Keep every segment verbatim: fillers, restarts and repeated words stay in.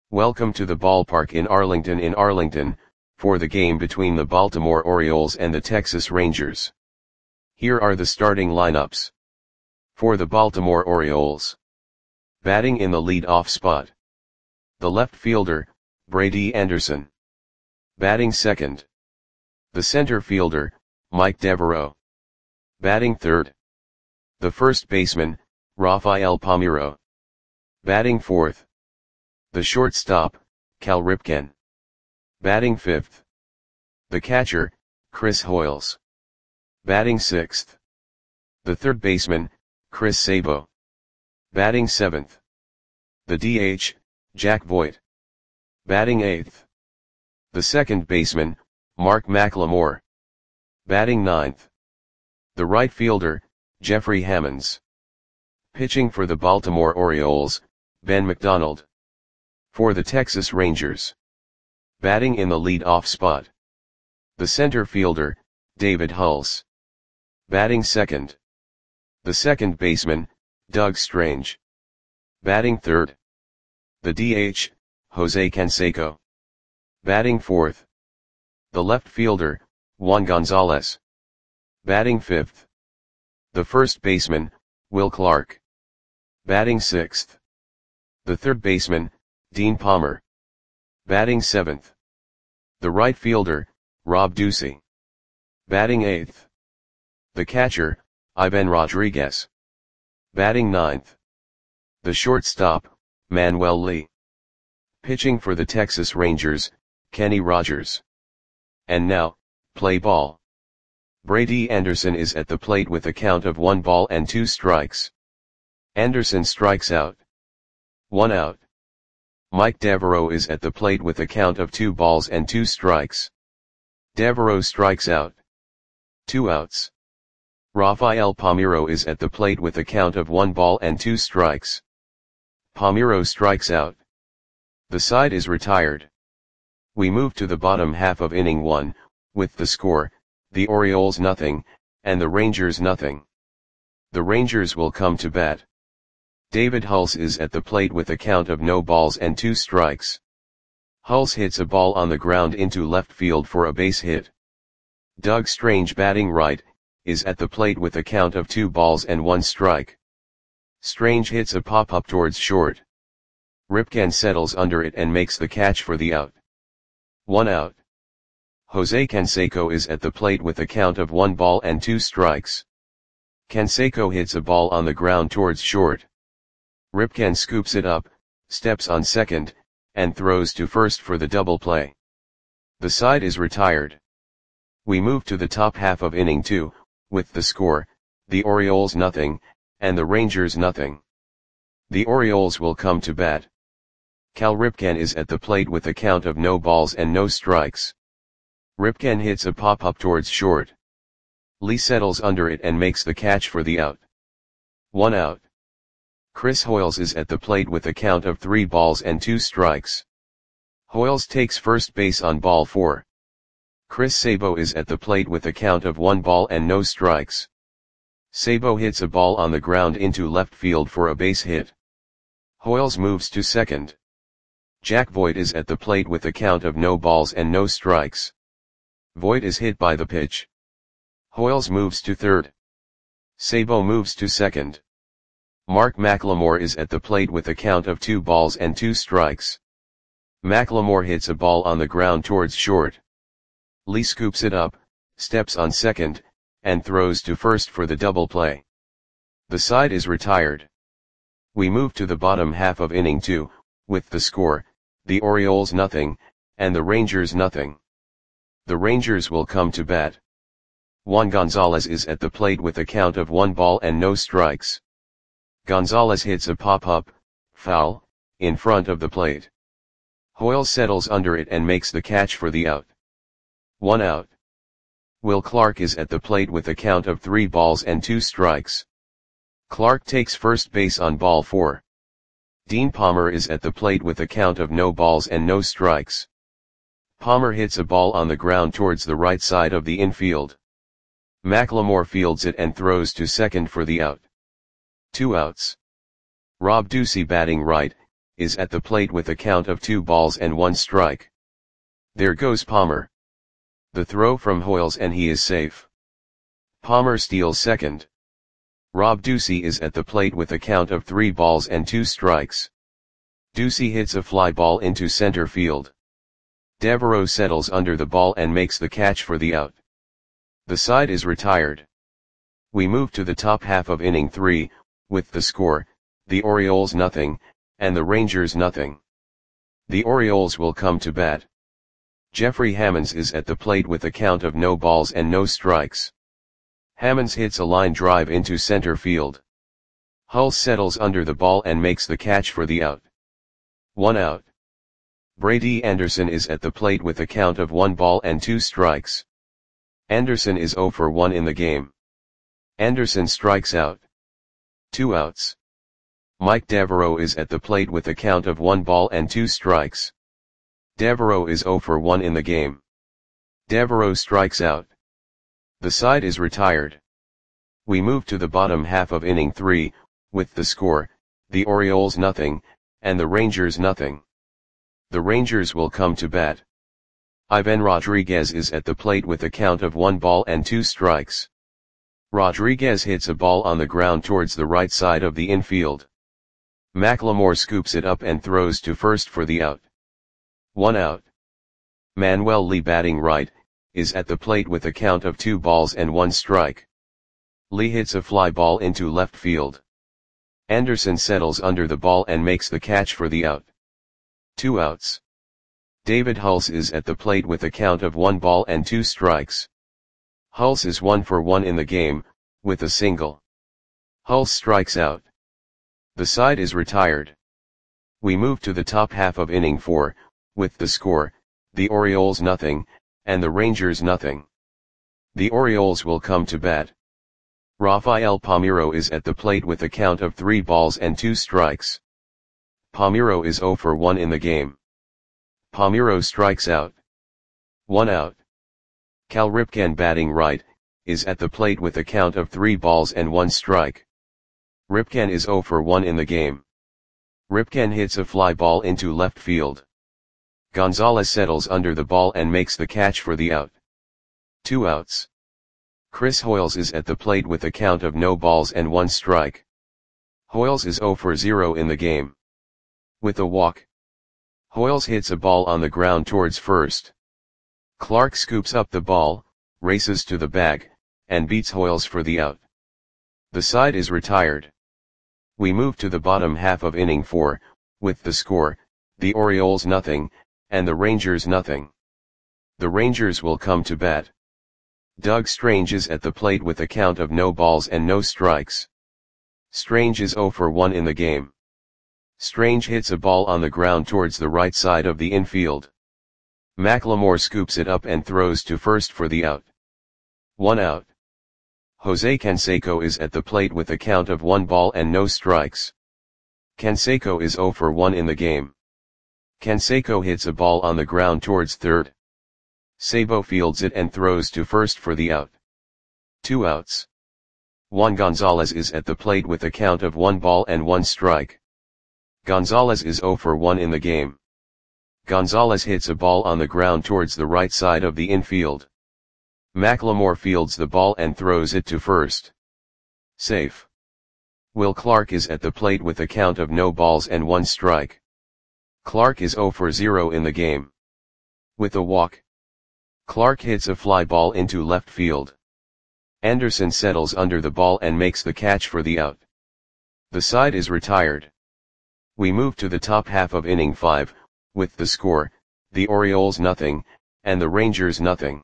Welcome to the ballpark in Arlington in Arlington, for the game between the Baltimore Orioles and the Texas Rangers. Here are the starting lineups. For the Baltimore Orioles. Batting in the lead-off spot. The left fielder, Brady Anderson. Batting second. The center fielder, Mike Devereaux. Batting third. The first baseman, Rafael Palmeiro. Batting fourth. The shortstop, Cal Ripken. Batting fifth. The catcher, Chris Hoiles. Batting sixth. The third baseman, Chris Sabo. Batting seventh. The D H, Jack Voigt. Batting eighth. The second baseman, Mark McLemore. Batting ninth. The right fielder, Jeffrey Hammonds. Pitching for the Baltimore Orioles, Ben McDonald. For the Texas Rangers. Batting in the lead-off spot. The center fielder, David Hulse. Batting second. The second baseman, Doug Strange. Batting third. The D H, Jose Canseco. Batting fourth. The left fielder, Juan Gonzalez. Batting fifth. The first baseman, Will Clark. Batting sixth. The third baseman, Dean Palmer. Batting seventh. The right fielder, Rob Ducey. Batting eighth. The catcher, Ivan Rodriguez. Batting ninth. The shortstop, Manuel Lee. Pitching for the Texas Rangers, Kenny Rogers. And now, play ball. Brady Anderson is at the plate with a count of one ball and two strikes. Anderson strikes out. One out. Mike Devereaux is at the plate with a count of two balls and two strikes. Devereaux strikes out. Two outs. Rafael Palmeiro is at the plate with a count of one ball and two strikes. Palmeiro strikes out. The side is retired. We move to the bottom half of inning one, with the score, the Orioles nothing, and the Rangers nothing. The Rangers will come to bat. David Hulse is at the plate with a count of no balls and two strikes. Hulse hits a ball on the ground into left field for a base hit. Doug Strange, batting right, is at the plate with a count of two balls and one strike. Strange hits a pop-up towards short. Ripken settles under it and makes the catch for the out. One out. Jose Canseco is at the plate with a count of one ball and two strikes. Canseco hits a ball on the ground towards short. Ripken scoops it up, steps on second, and throws to first for the double play. The side is retired. We move to the top half of inning two, with the score, the Orioles nothing, and the Rangers nothing. The Orioles will come to bat. Cal Ripken is at the plate with a count of no balls and no strikes. Ripken hits a pop-up towards short. Lee settles under it and makes the catch for the out. One out. Chris Hoiles is at the plate with a count of three balls and two strikes. Hoiles takes first base on ball four. Chris Sabo is at the plate with a count of one ball and no strikes. Sabo hits a ball on the ground into left field for a base hit. Hoiles moves to second. Jack Voigt is at the plate with a count of no balls and no strikes. Voigt is hit by the pitch. Hoiles moves to third. Sabo moves to second. Mark McLemore is at the plate with a count of two balls and two strikes. McLemore hits a ball on the ground towards short. Lee scoops it up, steps on second, and throws to first for the double play. The side is retired. We move to the bottom half of inning two, with the score, the Orioles nothing, and the Rangers nothing. The Rangers will come to bat. Juan Gonzalez is at the plate with a count of one ball and no strikes. Gonzalez hits a pop-up, foul, in front of the plate. Hoiles settles under it and makes the catch for the out. One out. Will Clark is at the plate with a count of three balls and two strikes. Clark takes first base on ball four. Dean Palmer is at the plate with a count of no balls and no strikes. Palmer hits a ball on the ground towards the right side of the infield. McLemore fields it and throws to second for the out. Two outs. Rob Ducey, batting right, is at the plate with a count of two balls and one strike. There goes Palmer. The throw from Hoyles and he is safe. Palmer steals second. Rob Ducey is at the plate with a count of three balls and two strikes. Ducey hits a fly ball into center field. Devereaux settles under the ball and makes the catch for the out. The side is retired. We move to the top half of inning three, with the score, the Orioles nothing, and the Rangers nothing. The Orioles will come to bat. Jeffrey Hammonds is at the plate with a count of no balls and no strikes. Hammonds hits a line drive into center field. Hulse settles under the ball and makes the catch for the out. One out. Brady Anderson is at the plate with a count of one ball and two strikes. Anderson is zero for one in the game. Anderson strikes out. Two outs. Mike Devereaux is at the plate with a count of one ball and two strikes. Devereaux is zero for one in the game. Devereaux strikes out. The side is retired. We move to the bottom half of inning three, with the score, the Orioles nothing, and the Rangers nothing. The Rangers will come to bat. Ivan Rodriguez is at the plate with a count of one ball and two strikes. Rodriguez hits a ball on the ground towards the right side of the infield. McLemore scoops it up and throws to first for the out. One out. Manuel Lee, batting right, is at the plate with a count of two balls and one strike. Lee hits a fly ball into left field. Anderson settles under the ball and makes the catch for the out. Two outs. David Hulse is at the plate with a count of one ball and two strikes. Hulse is one for one in the game, with a single. Hulse strikes out. The side is retired. We move to the top half of inning four, with the score, the Orioles nothing, and the Rangers nothing. The Orioles will come to bat. Rafael Palmeiro is at the plate with a count of three balls and two strikes. Palmeiro is zero for one in the game. Palmeiro strikes out. One out. Cal Ripken, batting right, is at the plate with a count of three balls and one strike. Ripken is zero for one in the game. Ripken hits a fly ball into left field. Gonzalez settles under the ball and makes the catch for the out. Two outs. Chris Hoyles is at the plate with a count of no balls and one strike. Hoyles is zero for zero in the game. With a walk. Hoyles hits a ball on the ground towards first. Clark scoops up the ball, races to the bag, and beats Hoyles for the out. The side is retired. We move to the bottom half of inning four, with the score, the Orioles nothing, and the Rangers nothing. The Rangers will come to bat. Doug Strange is at the plate with a count of no balls and no strikes. Strange is zero for one in the game. Strange hits a ball on the ground towards the right side of the infield. McLemore scoops it up and throws to first for the out. One out. Jose Canseco is at the plate with a count of one ball and no strikes. Canseco is zero for one in the game. Canseco hits a ball on the ground towards third. Sabo fields it and throws to first for the out. Two outs. Juan Gonzalez is at the plate with a count of one ball and one strike. Gonzalez is zero for one in the game. Gonzalez hits a ball on the ground towards the right side of the infield. McLemore fields the ball and throws it to first. Safe. Will Clark is at the plate with a count of no balls and one strike. Clark is zero for zero in the game. With a walk. Clark hits a fly ball into left field. Anderson settles under the ball and makes the catch for the out. The side is retired. We move to the top half of inning five, with the score, the Orioles nothing, and the Rangers nothing.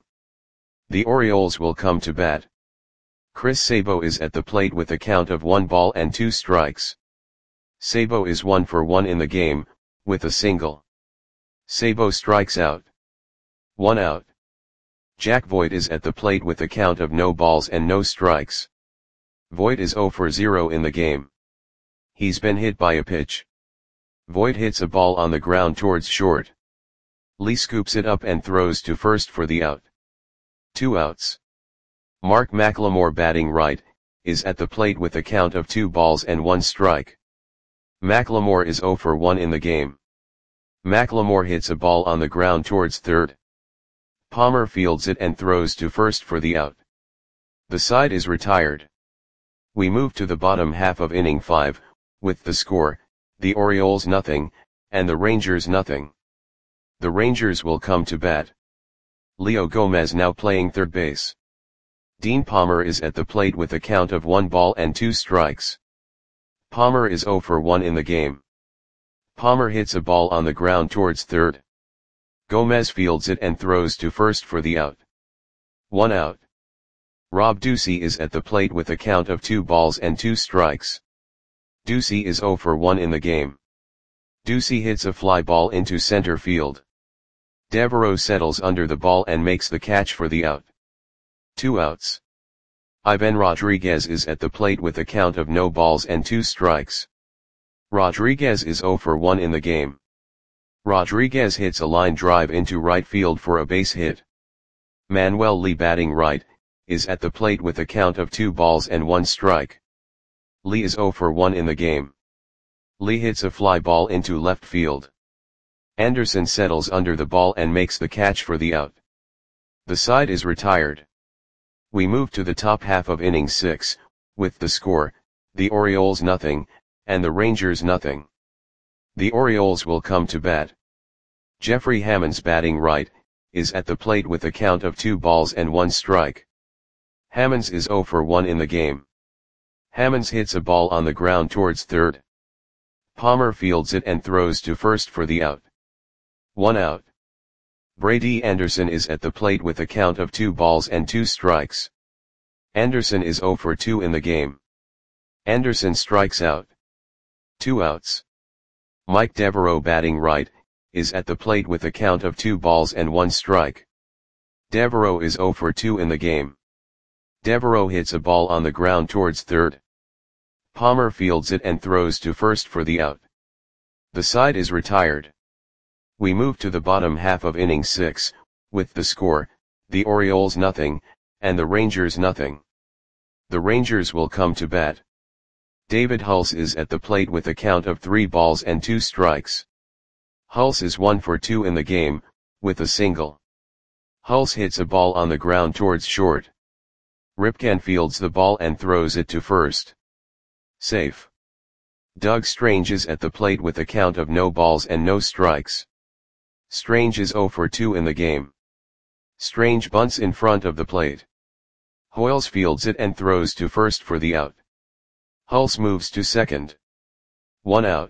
The Orioles will come to bat. Chris Sabo is at the plate with a count of one ball and two strikes. Sabo is one for one in the game, with a single. Sabo strikes out. One out. Jack Voigt is at the plate with a count of no balls and no strikes. Voigt is zero for zero in the game. He's been hit by a pitch. Voigt hits a ball on the ground towards short. Lee scoops it up and throws to first for the out. Two outs. Mark McLemore, batting right, is at the plate with a count of two balls and one strike. McLemore is zero for one in the game. McLemore hits a ball on the ground towards third. Palmer fields it and throws to first for the out. The side is retired. We move to the bottom half of inning five, with the score, the Orioles nothing, and the Rangers nothing. The Rangers will come to bat. Leo Gomez now playing third base. Dean Palmer is at the plate with a count of one ball and two strikes. Palmer is zero for one in the game. Palmer hits a ball on the ground towards third. Gomez fields it and throws to first for the out. One out. Rob Ducey is at the plate with a count of two balls and two strikes. Ducey is zero for one in the game. Ducey hits a fly ball into center field. Devereaux settles under the ball and makes the catch for the out. Two outs. Ivan Rodriguez is at the plate with a count of no balls and two strikes. Rodriguez is zero for one in the game. Rodriguez hits a line drive into right field for a base hit. Manuel Lee batting right, is at the plate with a count of two balls and one strike. Lee is zero for one in the game. Lee hits a fly ball into left field. Anderson settles under the ball and makes the catch for the out. The side is retired. We move to the top half of inning six, with the score, the Orioles nothing, and the Rangers nothing. The Orioles will come to bat. Jeffrey Hammonds batting right, is at the plate with a count of two balls and one strike. Hammonds is zero for one in the game. Hammonds hits a ball on the ground towards third. Palmer fields it and throws to first for the out. One out. Brady Anderson is at the plate with a count of two balls and two strikes. Anderson is zero for two in the game. Anderson strikes out. Two outs. Mike Devereaux batting right, is at the plate with a count of two balls and one strike. Devereaux is zero for two in the game. Devereaux hits a ball on the ground towards third. Palmer fields it and throws to first for the out. The side is retired. We move to the bottom half of inning six, with the score, the Orioles nothing, and the Rangers nothing. The Rangers will come to bat. David Hulse is at the plate with a count of three balls and two strikes. Hulse is one for two in the game, with a single. Hulse hits a ball on the ground towards short. Ripken fields the ball and throws it to first. Safe. Doug Strange is at the plate with a count of no balls and no strikes. Strange is zero for two in the game. Strange bunts in front of the plate. Hoyles fields it and throws to first for the out. Hulse moves to second. One out.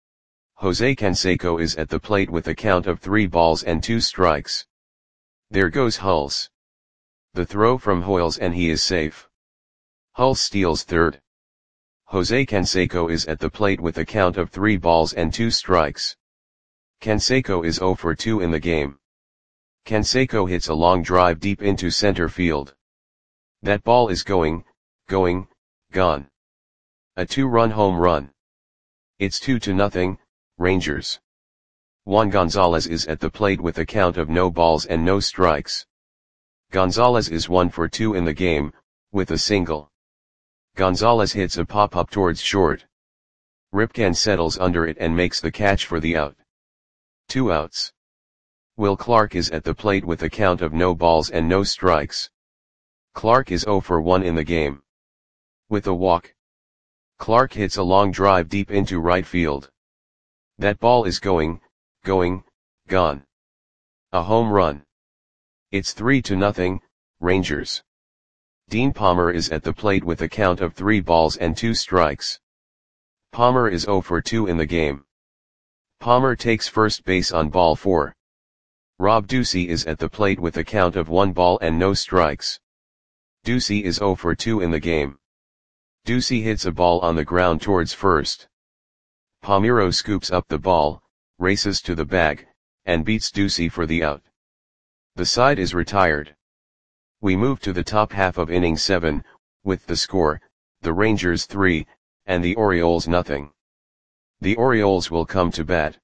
Jose Canseco is at the plate with a count of three balls and two strikes. There goes Hulse. The throw from Hoyles and he is safe. Hulse steals third. Jose Canseco is at the plate with a count of three balls and two strikes. Canseco is zero for two in the game. Canseco hits a long drive deep into center field. That ball is going, going, gone. A two-run home run. It's two to nothing, Rangers. Juan Gonzalez is at the plate with a count of no balls and no strikes. Gonzalez is one for two in the game, with a single. Gonzalez hits a pop-up towards short. Ripken settles under it and makes the catch for the out. Two outs. Will Clark is at the plate with a count of no balls and no strikes. Clark is zero for one in the game. With a walk. Clark hits a long drive deep into right field. That ball is going, going, gone. A home run. It's three to nothing, Rangers. Dean Palmer is at the plate with a count of three balls and two strikes. Palmer is zero for two in the game. Palmer takes first base on ball four. Rob Ducey is at the plate with a count of one ball and no strikes. Ducey is zero for two in the game. Ducey hits a ball on the ground towards first. Palmeiro scoops up the ball, races to the bag, and beats Ducey for the out. The side is retired. We move to the top half of inning seven, with the score, the Rangers three, and the Orioles nothing. The Orioles will come to bat.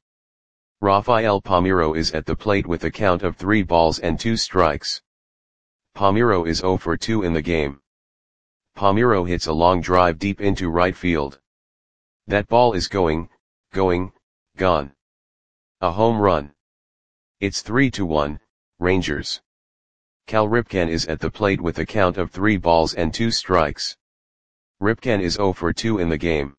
Rafael Palmeiro is at the plate with a count of three balls and two strikes. Palmeiro is zero for two in the game. Palmeiro hits a long drive deep into right field. That ball is going, going, gone. A home run. It's three to one, Rangers. Cal Ripken is at the plate with a count of three balls and two strikes. Ripken is zero for two in the game.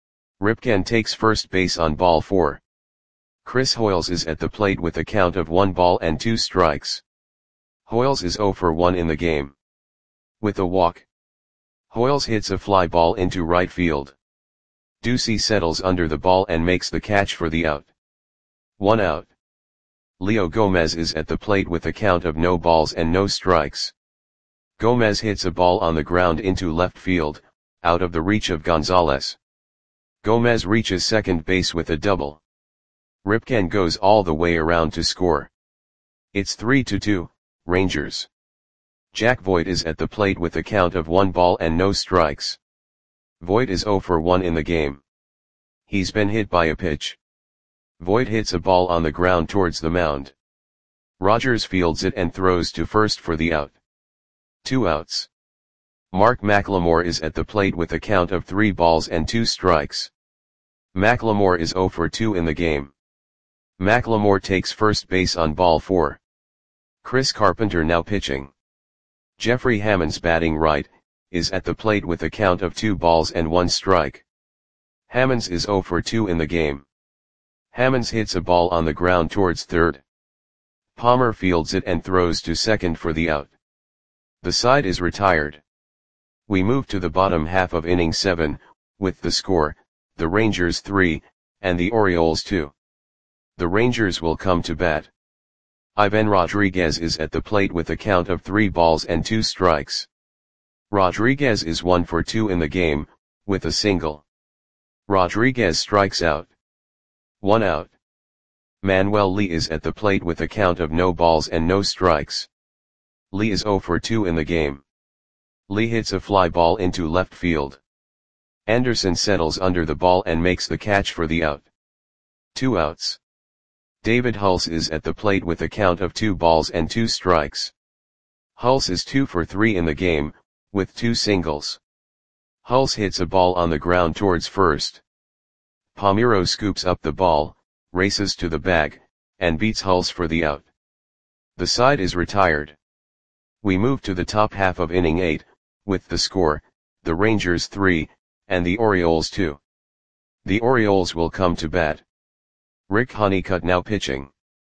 Ripken takes first base on ball four. Chris Hoiles is at the plate with a count of one ball and two strikes. Hoiles is zero for one in the game. With a walk, Hoiles hits a fly ball into right field. Ducey settles under the ball and makes the catch for the out. One out. Leo Gomez is at the plate with a count of no balls and no strikes. Gomez hits a ball on the ground into left field, out of the reach of Gonzalez. Gomez reaches second base with a double. Ripken goes all the way around to score. It's three to two, Rangers. Jack Voigt is at the plate with a count of one ball and no strikes. Voigt is zero for one in the game. He's been hit by a pitch. Voigt hits a ball on the ground towards the mound. Rogers fields it and throws to first for the out. Two outs. Mark McLemore is at the plate with a count of three balls and two strikes. McLemore is zero for two in the game. McLemore takes first base on ball four. Chris Carpenter now pitching. Jeffrey Hammonds batting right, is at the plate with a count of two balls and one strike. Hammonds is zero for two in the game. Hammonds hits a ball on the ground towards third. Palmer fields it and throws to second for the out. The side is retired. We move to the bottom half of inning seven, with the score, the Rangers three, and the Orioles two. The Rangers will come to bat. Ivan Rodriguez is at the plate with a count of three balls and two strikes. Rodriguez is one for two in the game, with a single. Rodriguez strikes out. One out. Manuel Lee is at the plate with a count of no balls and no strikes. Lee is zero for two in the game. Lee hits a fly ball into left field. Anderson settles under the ball and makes the catch for the out. Two outs. David Hulse is at the plate with a count of two balls and two strikes. Hulse is two for three in the game, with two singles. Hulse hits a ball on the ground towards first. Palmeiro scoops up the ball, races to the bag, and beats Hulse for the out. The side is retired. We move to the top half of inning eight, with the score, the Rangers three, and the Orioles two. The Orioles will come to bat. Rick Honeycutt now pitching.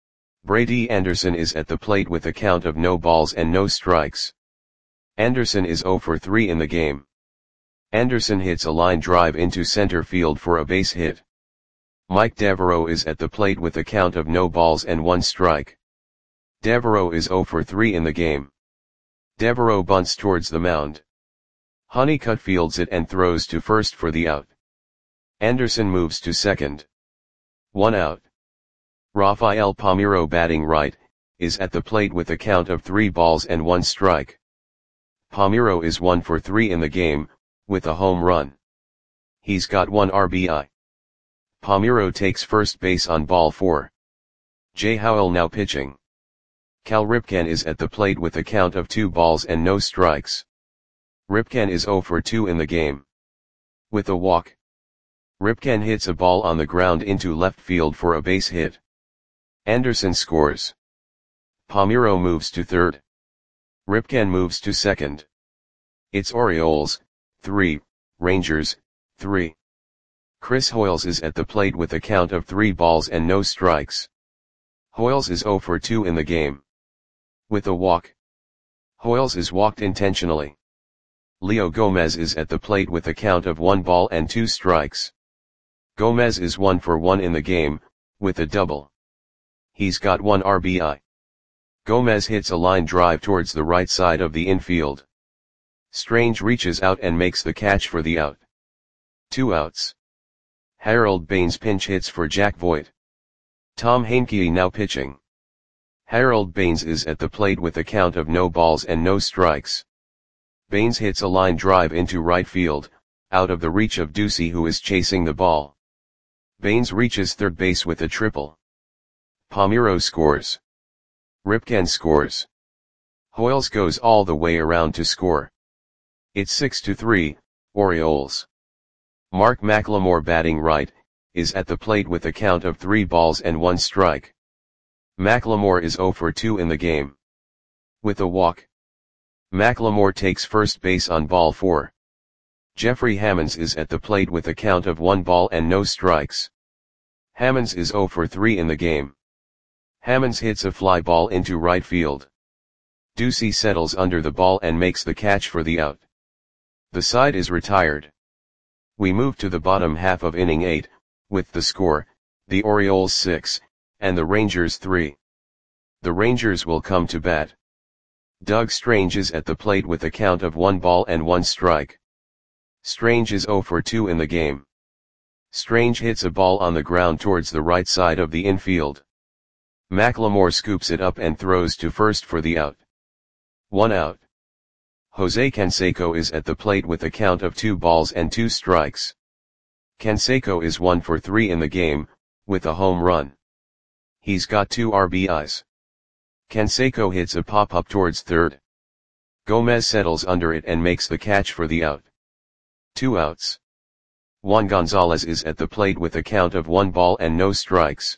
Brady Anderson is at the plate with a count of no balls and no strikes. Anderson is zero for three in the game. Anderson hits a line drive into center field for a base hit. Mike Devereaux is at the plate with a count of no balls and one strike. Devereaux is zero for three in the game. Devereaux bunts towards the mound. Honeycutt fields it and throws to first for the out. Anderson moves to second. One out. Rafael Palmeiro batting right, is at the plate with a count of three balls and one strike. Palmeiro is one for three in the game, with a home run. He's got one R B I. Palmeiro takes first base on ball four. Jay Howell now pitching. Cal Ripken is at the plate with a count of two balls and no strikes. Ripken is zero for two in the game. With a walk, Ripken hits a ball on the ground into left field for a base hit. Anderson scores. Palmeiro moves to third. Ripken moves to second. It's Orioles, three, Rangers, three. Chris Hoiles is at the plate with a count of three balls and no strikes. Hoiles is zero for two in the game. With a walk, Hoiles is walked intentionally. Leo Gomez is at the plate with a count of one ball and two strikes. Gomez is one for one in the game, with a double. He's got one R B I. Gomez hits a line drive towards the right side of the infield. Strange reaches out and makes the catch for the out. Two outs. Harold Baines pinch hits for Jack Voigt. Tom Heincke now pitching. Harold Baines is at the plate with a count of no balls and no strikes. Baines hits a line drive into right field, out of the reach of Ducey, who is chasing the ball. Baines reaches third base with a triple. Palmeiro scores. Ripken scores. Hoiles goes all the way around to score. It's six to three, Orioles. Mark McLemore batting right, is at the plate with a count of three balls and one strike. McLemore is zero for two in the game. With a walk, McLemore takes first base on ball four. Jeffrey Hammonds is at the plate with a count of one ball and no strikes. Hammonds is zero for three in the game. Hammonds hits a fly ball into right field. Ducey settles under the ball and makes the catch for the out. The side is retired. We move to the bottom half of inning eight, with the score, the Orioles six, and the Rangers three. The Rangers will come to bat. Doug Strange is at the plate with a count of one ball and one strike. Strange is zero for two in the game. Strange hits a ball on the ground towards the right side of the infield. McLemore scoops it up and throws to first for the out. One out. Jose Canseco is at the plate with a count of two balls and two strikes. Canseco is one for three in the game, with a home run. He's got two R B Is. Canseco hits a pop-up towards third. Gomez settles under it and makes the catch for the out. Two outs. Juan Gonzalez is at the plate with a count of one ball and no strikes.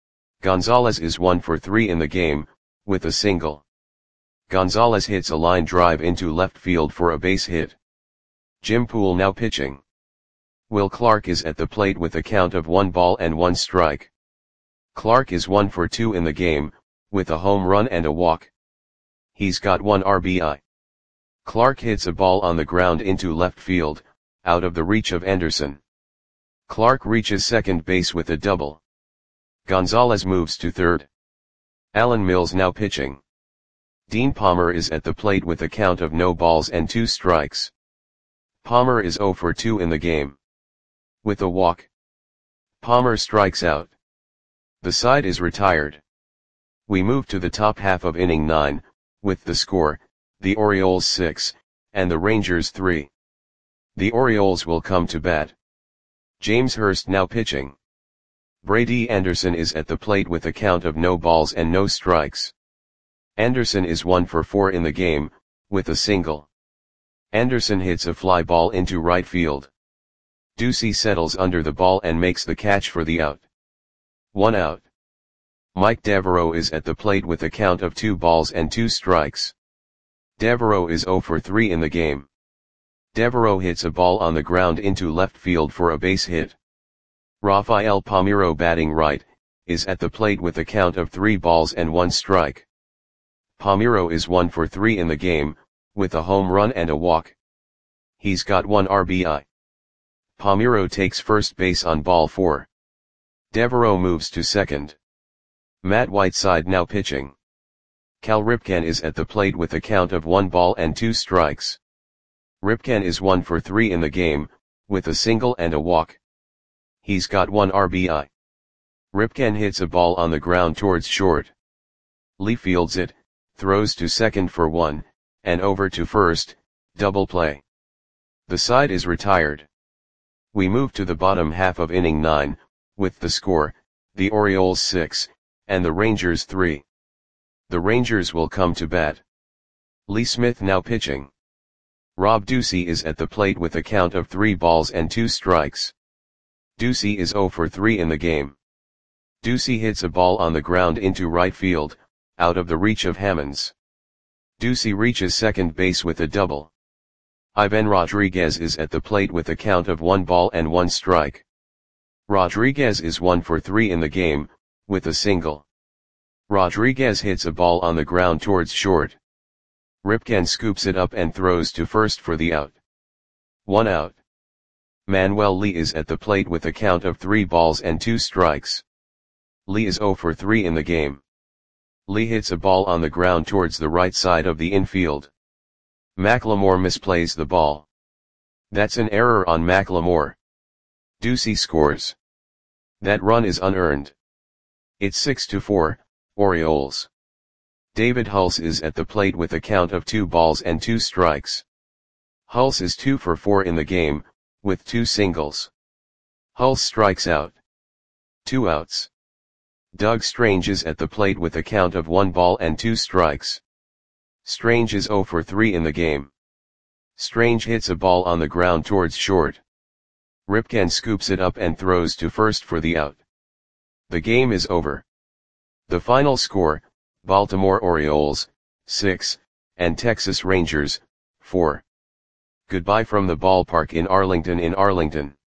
Gonzalez is one for three in the game, with a single. Gonzalez hits a line drive into left field for a base hit. Jim Poole now pitching. Will Clark is at the plate with a count of one ball and one strike. Clark is one for two in the game, with a home run and a walk. He's got one R B I. Clark hits a ball on the ground into left field, out of the reach of Anderson. Clark reaches second base with a double. Gonzalez moves to third. Alan Mills now pitching. Dean Palmer is at the plate with a count of no balls and two strikes. Palmer is zero for two in the game. With a walk, Palmer strikes out. The side is retired. We move to the top half of inning nine, with the score, the Orioles six, and the Rangers three. The Orioles will come to bat. James Hurst now pitching. Brady Anderson is at the plate with a count of no balls and no strikes. Anderson is one for four in the game, with a single. Anderson hits a fly ball into right field. Ducey settles under the ball and makes the catch for the out. One out. Mike Devereaux is at the plate with a count of two balls and two strikes. Devereaux is zero for three in the game. Devereaux hits a ball on the ground into left field for a base hit. Rafael Palmeiro batting right, is at the plate with a count of three balls and one strike. Palmeiro is one for three in the game, with a home run and a walk. He's got one R B I. Palmeiro takes first base on ball four. Devereaux moves to second. Matt Whiteside now pitching. Cal Ripken is at the plate with a count of one ball and two strikes. Ripken is one for three in the game, with a single and a walk. He's got one R B I. Ripken hits a ball on the ground towards short. Lee fields it, throws to second for one, and over to first, double play. The side is retired. We move to the bottom half of inning nine, with the score, the Orioles six, and the Rangers three. The Rangers will come to bat. Lee Smith now pitching. Rob Ducey is at the plate with a count of three balls and two strikes. Ducey is zero for three in the game. Ducey hits a ball on the ground into right field, out of the reach of Hammonds. Ducey reaches second base with a double. Ivan Rodriguez is at the plate with a count of one ball and one strike. Rodriguez is one for three in the game, with a single. Rodriguez hits a ball on the ground towards short. Ripken scoops it up and throws to first for the out. One out. Manuel Lee is at the plate with a count of three balls and two strikes. Lee is zero for three in the game. Lee hits a ball on the ground towards the right side of the infield. McLemore misplays the ball. That's an error on McLemore. Ducey scores. That run is unearned. It's six to four, Orioles. David Hulse is at the plate with a count of two balls and two strikes. Hulse is two for four in the game, with two singles. Hulse strikes out. Two outs. Doug Strange is at the plate with a count of one ball and two strikes. Strange is zero for three in the game. Strange hits a ball on the ground towards short. Ripken scoops it up and throws to first for the out. The game is over. The final score, Baltimore Orioles, six, and Texas Rangers, four. Goodbye from the ballpark in Arlington in Arlington.